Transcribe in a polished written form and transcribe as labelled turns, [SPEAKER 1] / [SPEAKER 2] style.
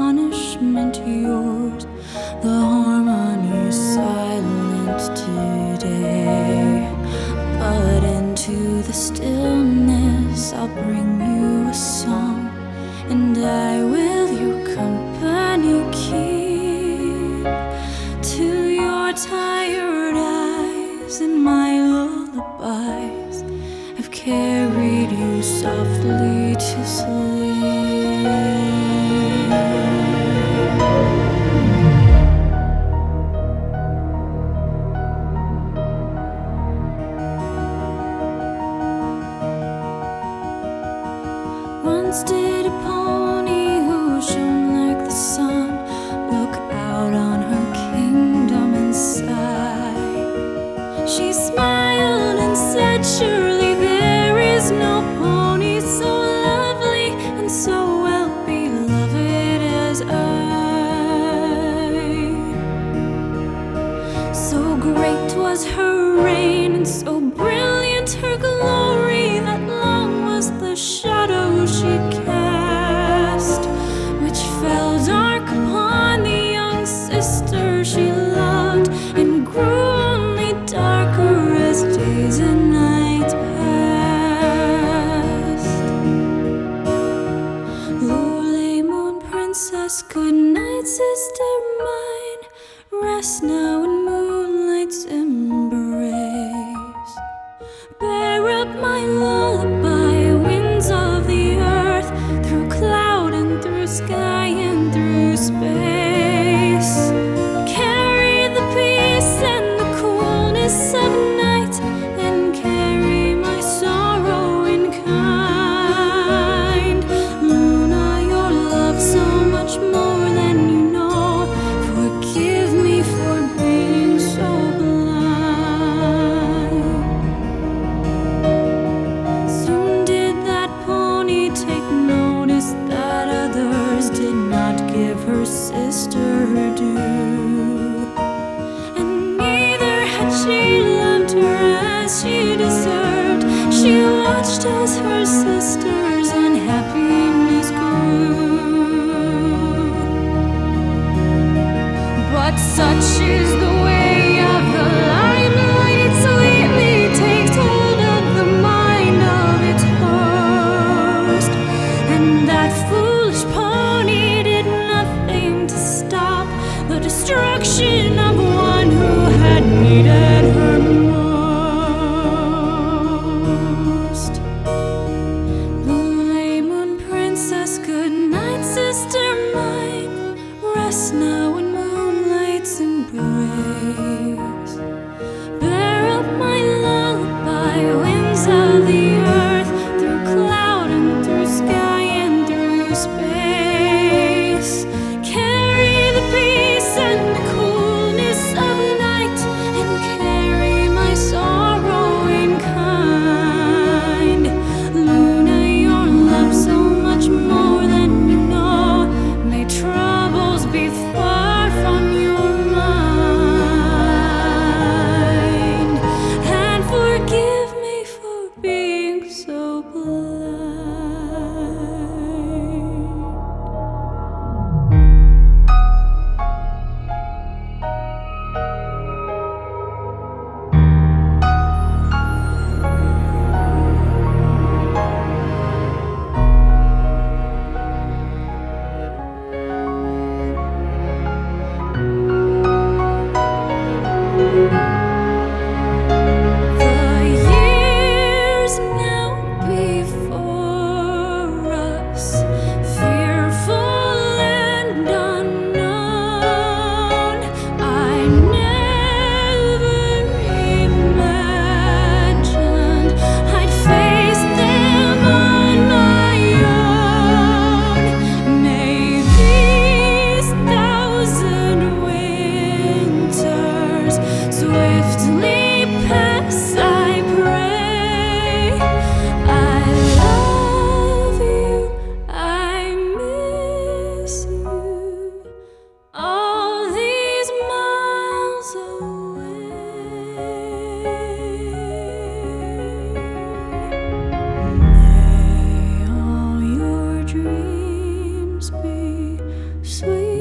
[SPEAKER 1] punishment yours. The harmony's silent today, but into the stillness I'll bring you a song, and I will your company keep. To your tired eyes and my lullabies, I've carried you softly to sleep. Once did a pony who shone like the sun look out on her kingdom and sigh. She smiled and said, surely there is no pony so lovely and so well beloved as I. So great was her reign and so brilliant her glory that long was the shadow she cast, which fell dark upon the young sister she loved, and grew only darker as days and nights passed. Lule, moon princess, good night, sister mine. Rest now in moonlight's embrace. Bear up my lullaby, winds of the earth, through cloud and through sky and through space. Carry the peace and the coolness of night, and carry my sorrow in kind. Luna, your love so much more than you know. Forgive me for being so blind. Soon did that pony take notice that others did not give her sister her due, and neither had she loved her as she deserved. She watched as her sister's unhappiness grew. But such is the way of the limelight, it sweetly takes hold of the mind of its host. And that foolish pony did nothing to stop the destruction of one who had needed her most. Lule, moon princess, good night, sister mine. Rest now in moonlight's embrace. Bear up my lullaby, winds of the earth, through cloud and through sky and through space. Carry the peace and the coolness of night, and carry sweet.